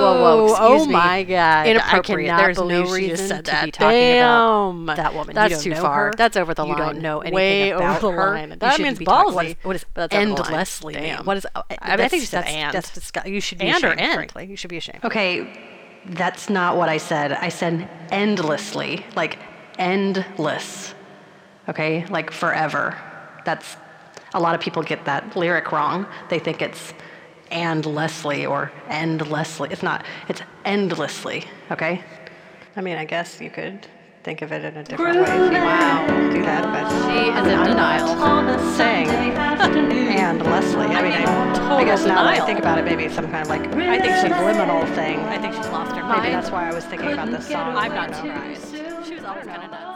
whoa. Excuse me. Oh my God. Inappropriate. I There's cannot no believe she reason just said to that. be talking about that woman. That's You don't too know far. her. That's over the line. You don't know anything Way about over the her. line. You That shouldn't means be talking- ballsy. What is But that's over the line. endlessly mean? Damn. What is? I think she said and. That's disgusting. You should be And or ashamed. end. Frankly, you should be ashamed. Okay, that's not what I said. I said endlessly, like endless. Okay, like forever. That's a lot of people get that lyric wrong. They think it's and Leslie or endlessly. It's not. It's endlessly. Okay. I mean, I guess you could think of it in a different way if you want to do that, but She is in denial. saying and Leslie. I mean, I guess now that I think about it, maybe it's some kind of like I think she's subliminal thing. I think she's lost her mind. Maybe that's why I was thinking about this song. I'm not surprised. She was always kind of nuts.